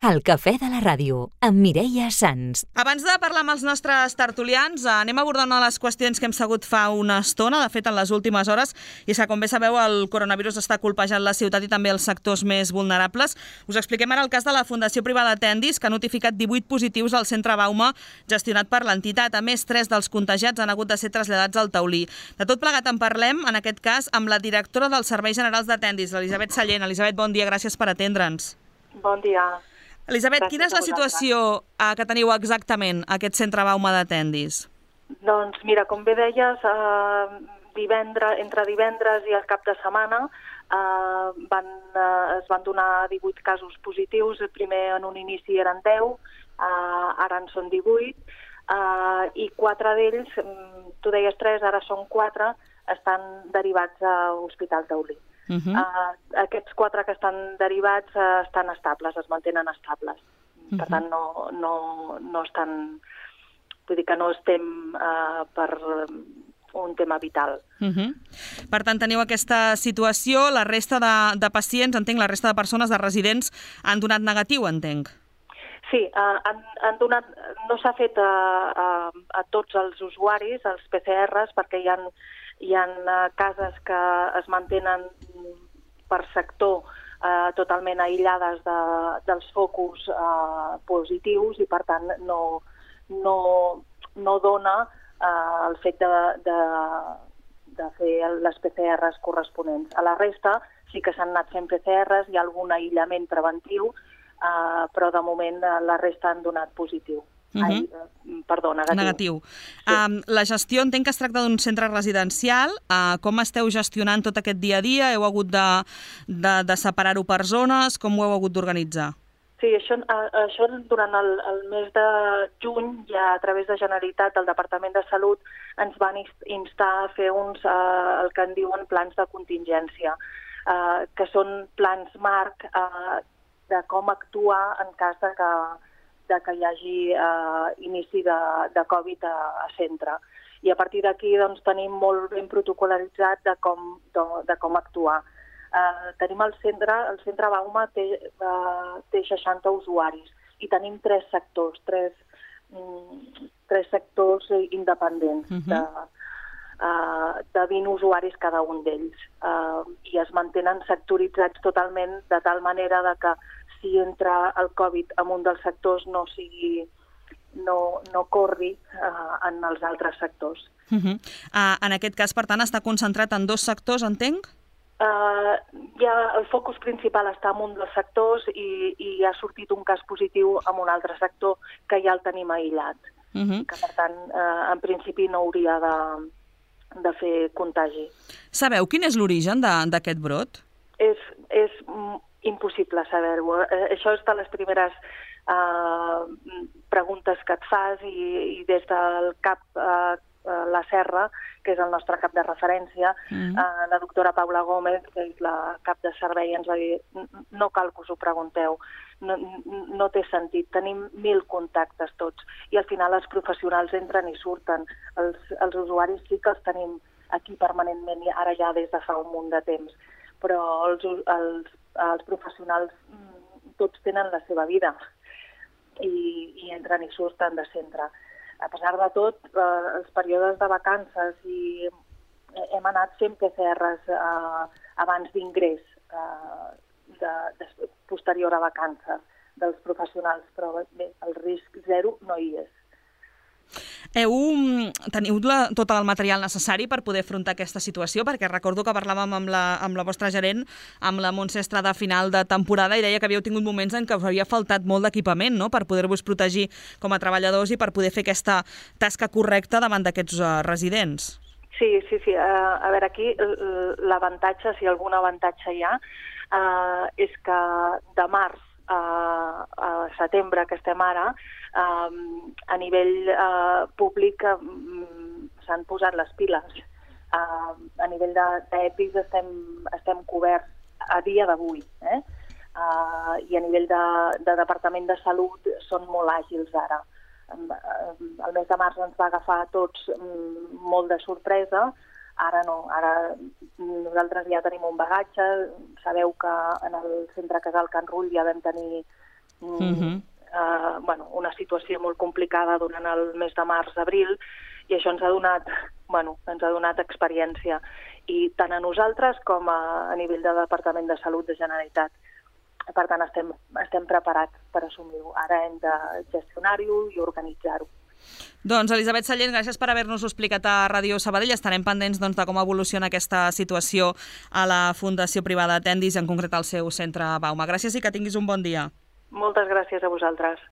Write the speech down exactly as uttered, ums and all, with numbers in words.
El cafè de la ràdio, amb Mireia Sans. Abans de parlar amb els nostres tertulians, anem a abordar una de les qüestions que hem sabut fa una estona, de fet en les últimes hores, i és que, com bé sabeu, el coronavirus està colpejant la ciutat i també els sectors més vulnerables. Us expliquem ara el cas de la Fundació Privada Tendis, que ha notificat divuit positius al centre Bauma, gestionat per l'entitat. A més, tres dels contagiats han hagut de ser traslladats al taulí. De tot plegat en parlem, en aquest cas, amb la directora dels Serveis Generals de Tendis, l'Elisabet Sallent. Elisabet, bon dia, gràcies per atendre'ns. Bon dia. Elisabet, gràcies, quina és la situació que teniu exactament a aquest centre Bauma de Tendis? Doncs mira, com bé deies, eh, divendres, entre divendres i el cap de setmana eh, van, eh, es van donar divuit casos positius. Primer en un inici eren deu, eh, ara en són divuit, eh, i quatre d'ells, tu deies tres, ara són quatre, estan derivats a l'Hospital Taulí. Uh -huh. uh, aquests quatre que estan derivats uh, estan estables, es mantenen estables. Uh -huh. Per tant, no, no, no estan... Vull dir que no estem uh, per un tema vital. Uh -huh. Per tant, teniu aquesta situació. La resta de, de pacients, entenc, la resta de persones, de residents, han donat negatiu, entenc. Sí, uh, han, han donat... No s'ha fet a, a, a tots els usuaris, els P C Rs, perquè hi ha... Hi ha uh, cases que es mantenen per sector eh, totalment aïllades de, dels focus eh, positius i, per tant, no, no, no dona eh, el fet de, de, de fer les P C Rs corresponents. A la resta sí que s'han anat fent P C Rs, hi ha algun aïllament preventiu, eh, però de moment la resta han donat positiu. Uh -huh. Ai, perdó, negatiu. negatiu. Sí. Um, la gestió, entenc que es tracta d'un centre residencial. Uh, com esteu gestionant tot aquest dia a dia? Heu hagut de, de, de separar-ho per zones? Com ho heu hagut d'organitzar? Sí, això, això durant el, el mes de juny, ja a través de Generalitat, el Departament de Salut, ens van instar a fer uns, uh, el que en diuen plans de contingència, uh, que són plans marc uh, de com actuar en cas de que de que hi hagi eh, inici de, de Covid a, a centre. I a partir d'aquí doncs, tenim molt ben protocolaritzat de com, de, de com actuar. Eh, tenim el centre, el centre Bauma té, eh, té seixanta usuaris i tenim tres sectors, tres, mm, tres sectors independents, uh-huh. de, eh, de vint usuaris cada un d'ells. Eh, I es mantenen sectoritzats totalment de tal manera de que si entra el Covid en un dels sectors no sigui, no, no corri uh, en els altres sectors. Uh -huh. uh, en aquest cas, per tant, està concentrat en dos sectors, entenc? Uh, ja el focus principal està en un dels sectors i, i ha sortit un cas positiu en un altre sector que ja el tenim aïllat. Uh -huh. Que, per tant, uh, en principi no hauria de, de fer contagi. Sabeu quin és l'origen d'aquest brot? És... és impossible saber-ho. Eh, això és de les primeres eh, preguntes que et fas i, i des del CAP eh, La Serra, que és el nostre cap de referència, mm. eh, la doctora Paula Gómez, que és la cap de servei, ens va dir no cal que us ho pregunteu, no, no té sentit, tenim mil contactes tots i al final els professionals entren i surten. Els, els usuaris sí que els tenim aquí permanentment, ara ja des de fa un munt de temps, però els, els els professionals tots tenen la seva vida i, i entren i surten de centre. A pesar de tot, eh, els períodes de vacances i hem anat fent P C Rs eh, abans d'ingrés, eh, de, de, posterior a vacances dels professionals, però bé, el risc zero no hi és. Heu, teniu la, tot el material necessari per poder afrontar aquesta situació? Perquè recordo que parlàvem amb la, amb la vostra gerent, amb la Montse Estrada, a final de temporada, i deia que havíeu tingut moments en què us havia faltat molt d'equipament, no?, per poder-vos protegir com a treballadors i per poder fer aquesta tasca correcta davant d'aquests uh, residents. Sí, sí, sí. Uh, a veure, aquí l'avantatge, si algun avantatge hi ha, uh, és que de març a, a setembre, que estem ara, Um, a nivell uh, públic um, s'han posat les piles. Uh, a nivell d'EPIs de, estem, estem coberts a dia d'avui. Eh? Uh, I a nivell de, de Departament de Salut són molt àgils ara. Um, el mes de març ens va agafar a tots um, molt de sorpresa. Ara no, ara nosaltres ja tenim un bagatge. Sabeu que en el centre Casal Can Rull ja vam tenir Uh-huh. Uh, bueno, una situació molt complicada durant el mes de març-abril, i això ens ha donat, bueno, ens ha donat experiència, i tant a nosaltres com a, a nivell de Departament de Salut de Generalitat. Per tant, estem, estem preparats per assumir-ho. Ara hem de gestionar-ho i organitzar-ho. Doncs, Elisabet Sallent, gràcies per haver-nos-ho explicat a Ràdio Sabadell. Estarem pendents doncs, de com evoluciona aquesta situació a la Fundació Privada Tendis, en concret al seu centre Bauma. Gràcies i que tinguis un bon dia. Moltes gràcies a vosaltres.